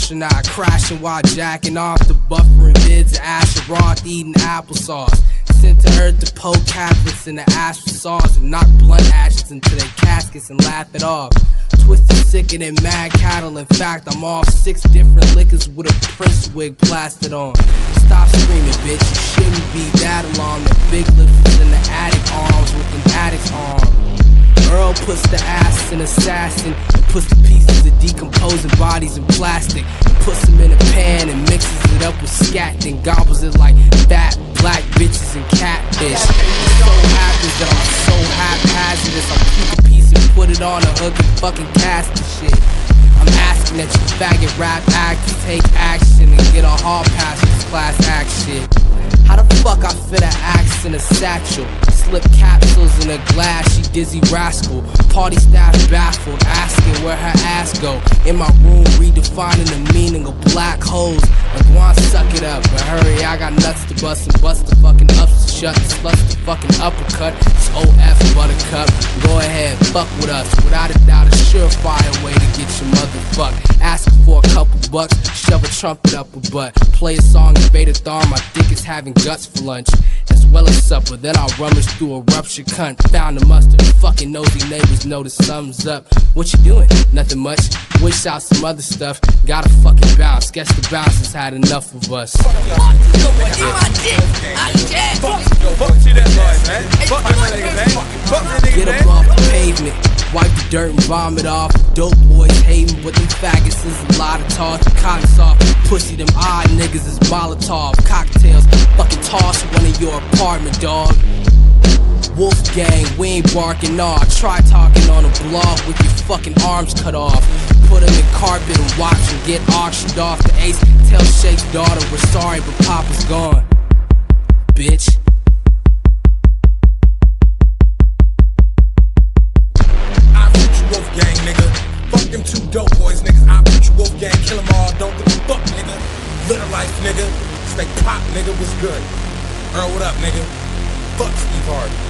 astronaut crashing while jacking off the buffering vids of Asheroth eating applesauce. Sent to Earth to poke Catholics in the ash for saws and knock blunt ashes into their caskets and laugh it off. Twisted sicker than mad cattle. In fact, I'm off 6 different liquors with a Prince wig plastered on. Stop screaming, bitch. You shouldn't be that alarmed. The big lips is in the attic arms with an addict's arm. Earl puts the ass in assassin and puts the pieces of decomposing bodies in plastic and puts them in a pan and mixes it up with scat, then gobbles it like fat black bitches and catfish. It so happens that I'm so haphazardous. I'll keep a piece and put it on a hook and fucking cast the shit. I'm asking that you faggot rap actors take action and get a hall pass for this class act shit. How the fuck I fit an axe in a satchel? Slip capsules in a glass, she dizzy rascal. Party staff baffled, asking where her ass go. In my room, redefining the meaning of black holes. Like, go on, suck it up, but hurry, I got nuts to bust and bust the fucking ups to shut. Slush the fucking uppercut. It's OF buttercup. Go ahead, fuck with us. Without a doubt, a surefire way to get your motherfuck. Asking for a couple bucks, shove a trumpet up a butt. Play a song in beta thar, my dick is having guts for lunch as well as supper. Then I'll rummage through a ruptured cunt. Found the mustard. Fucking nosy neighbors notice something's up. What you doing? Nothing much. Wish out some other stuff. Gotta fucking bounce. Guess the bouncers had enough of us. Get up off the pavement. Wipe the dirt and vomit off. Dope boys hating, but them faggots is a lot of talk. Cotton soft, pussy, them odd niggas is Molotov. Cocktails, fucking toss one in your apartment, dog. Wolfgang, we ain't barking off. Try talking on a blog with your fucking arms cut off. Put them in carpet and watch them get auctioned off. The ace, tell Shake's daughter we're sorry but Papa's gone. Bitch. Wolfgang, nigga. Fuck them 2 dope boys, niggas. I put you Wolfgang, kill them all, don't give a fuck, nigga. Little life, nigga. Stay pop, nigga, what's good? Earl, what up, nigga? Fuck Steve Harvey.